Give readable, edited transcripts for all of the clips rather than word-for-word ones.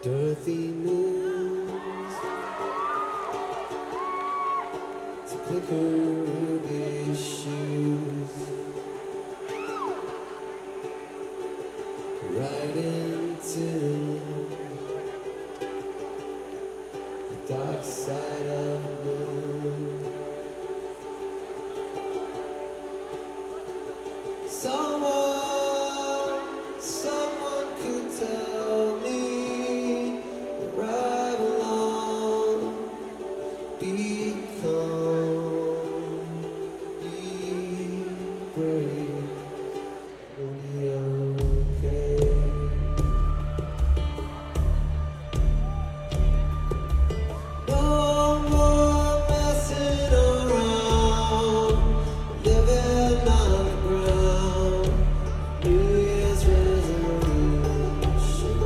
Dorothy moves to click her ruby shoes right into the dark side of the moon. Someone could tell me right along, be calm, be brave, we'll be okay. No more messing around, living on the ground. New Year's resolution.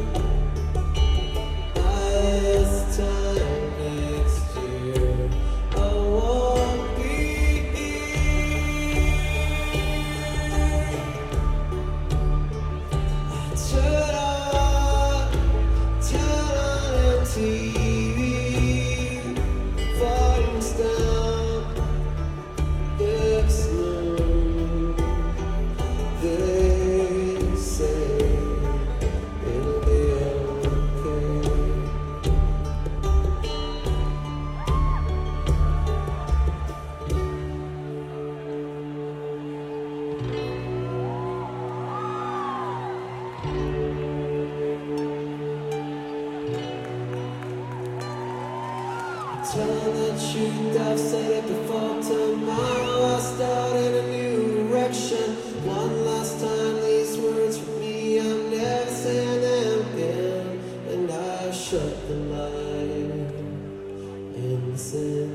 This time next year, I won't be here. Turn on MTV, volume down, it's new. They say it'll be okay. Telling the truth, I've said it before. Tomorrow I start in a new direction. One last time, these words from me, I'm never saying them again. And I shut the light in the sand.